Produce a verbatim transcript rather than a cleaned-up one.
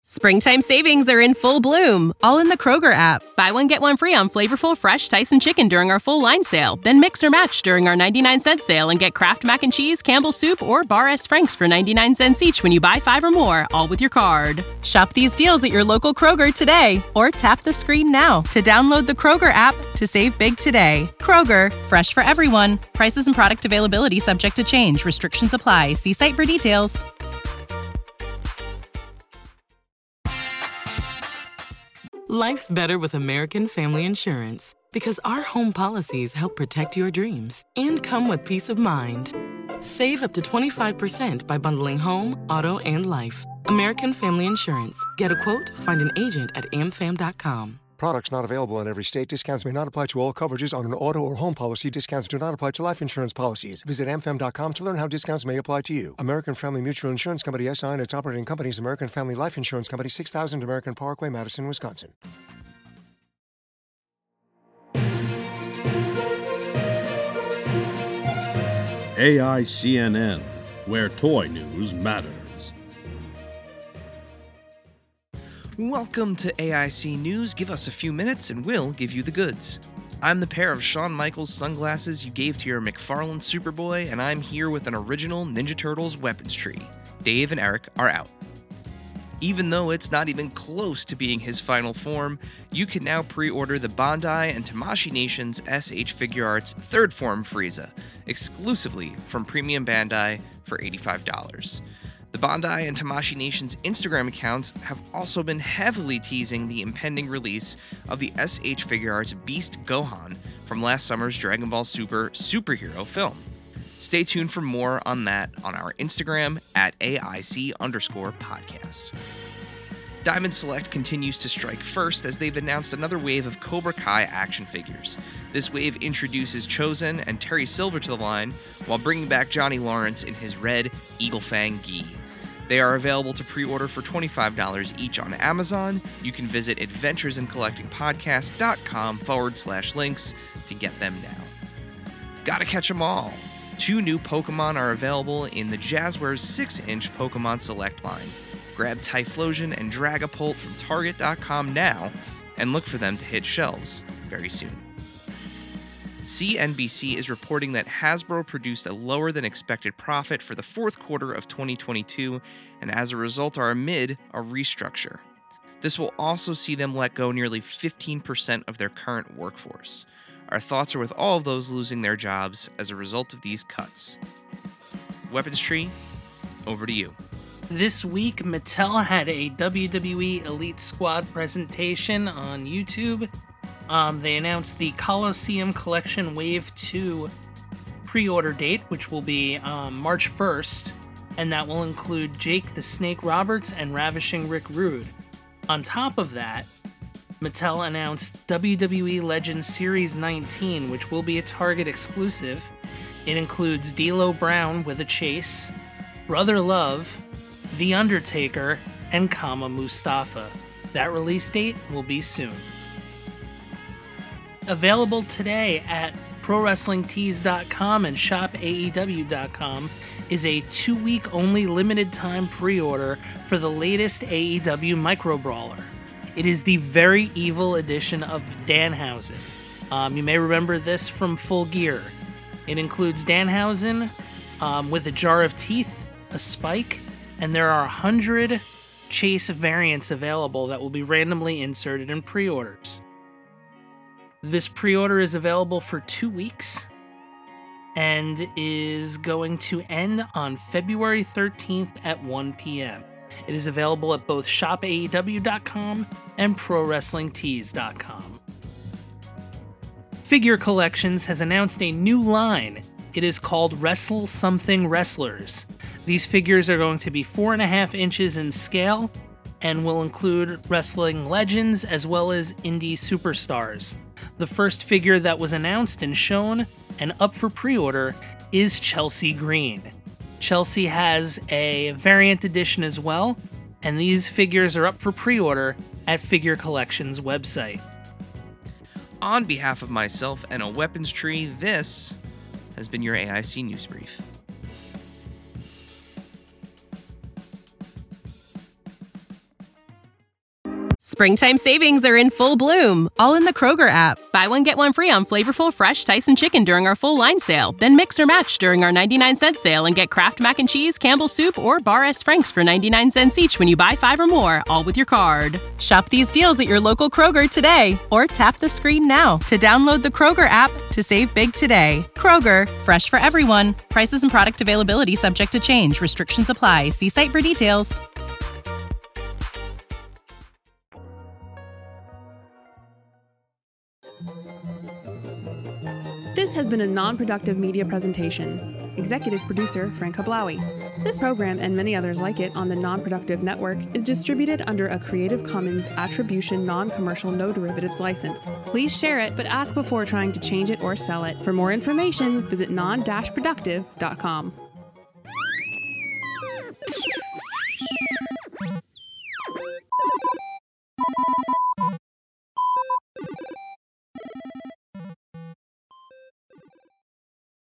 Springtime savings are in full bloom, all in the Kroger app. Buy one, get one free on flavorful, fresh Tyson chicken during our full line sale. Then mix or match during our ninety-nine cent sale and get Kraft Mac and Cheese, Campbell's Soup, or Bar S. Frank's for ninety-nine cents each when you buy five or more, all with your card. Shop these deals at your local Kroger today, or tap the screen now to download the Kroger app to save big today. Kroger, fresh for everyone. Prices and product availability subject to change. Restrictions apply. See site for details. Life's better with American Family Insurance because our home policies help protect your dreams and come with peace of mind. Save up to twenty-five percent by bundling home, auto, and life. American Family Insurance. Get a quote, find an agent at a m fam dot com. Products not available in every state. Discounts may not apply to all coverages on an auto or home policy. Discounts do not apply to life insurance policies. Visit a m fam dot com to learn how discounts may apply to you. American Family Mutual Insurance Company, S I and its operating companies, American Family Life Insurance Company, six thousand American Parkway, Madison, Wisconsin. A I C N N, where toy news matters. Welcome to A I C News. Give us a few minutes and we'll give you the goods. I'm the pair of Shawn Michaels sunglasses you gave to your McFarlane Superboy, and I'm here with an original Ninja Turtles weapons tree. Dave and Eric are out. Even though it's not even close to being his final form, you can now pre-order the Bandai and Tamashii Nations S H Figuarts third form Frieza, exclusively from Premium Bandai for eighty-five dollars. The Bandai and Tamashii Nations Instagram accounts have also been heavily teasing the impending release of the S H Figuarts Beast Gohan from last summer's Dragon Ball Super superhero film. Stay tuned for more on that on our Instagram at A I C underscore podcast. Diamond Select continues to strike first as they've announced another wave of Cobra Kai action figures. This wave introduces Chozen and Terry Silver to the line, while bringing back Johnny Lawrence in his red Eagle Fang gi. They are available to pre-order for twenty-five dollars each on Amazon. You can visit adventuresincollectingpodcast.com forward slash links to get them now. Gotta catch 'em all! Two new Pokemon are available in the Jazzwares six inch Pokemon Select line. Grab Typhlosion and Dragapult from Target dot com now, and look for them to hit shelves very soon. C N B C is reporting that Hasbro produced a lower than expected profit for the fourth quarter of twenty twenty-two, and as a result are amid a restructure. This will also see them let go nearly fifteen percent of their current workforce. Our thoughts are with all of those losing their jobs as a result of these cuts. Weapons Tree, over to you. This week, Mattel had a W W E Elite Squad presentation on YouTube. Um, they announced the Coliseum Collection Wave two pre-order date, which will be um, March first, and that will include Jake the Snake Roberts and Ravishing Rick Rude. On top of that, Mattel announced W W E Legends Series nineteen, which will be a Target exclusive. It includes D'Lo Brown with a chase, Brother Love, The Undertaker, and Kama Mustafa. That release date will be soon. Available today at Pro Wrestling Tees dot com and Shop A E W dot com is a two-week only limited time pre-order for the latest A E W Micro Brawler. It is the very evil edition of Danhausen. Um, you may remember this from Full Gear. It includes Danhausen um, with a jar of teeth, a spike, and there are one hundred chase variants available that will be randomly inserted in pre-orders. This pre-order is available for two weeks and is going to end on February thirteenth at one p.m. It is available at both Shop A E W dot com and Pro Wrestling Tees dot com. Figure Collections has announced a new line. It is called Wrestle Something Wrestlers. These figures are going to be four and a half inches in scale and will include wrestling legends as well as indie superstars. The first figure that was announced and shown and up for pre-order is Chelsea Green. Chelsea has a variant edition as well, and these figures are up for pre-order at Figure Collections' website. On behalf of myself and a weapons tree, this has been your A I C News Brief. Springtime savings are in full bloom, all in the Kroger app. Buy one, get one free on flavorful, fresh Tyson chicken during our full line sale. Then mix or match during our ninety-nine cent sale and get Kraft Mac and Cheese, Campbell's Soup, or Bar S. Frank's for ninety-nine cents each when you buy five or more, all with your card. Shop these deals at your local Kroger today, or tap the screen now to download the Kroger app to save big today. Kroger, fresh for everyone. Prices and product availability subject to change. Restrictions apply. See site for details. This has been a non-productive media presentation. Executive producer Frank Hablawi. This program and many others like it on the Non-Productive Network is distributed under a Creative Commons Attribution Non-Commercial No Derivatives license. Please share it, but ask before trying to change it or sell it. For more information, visit non dash productive dot com.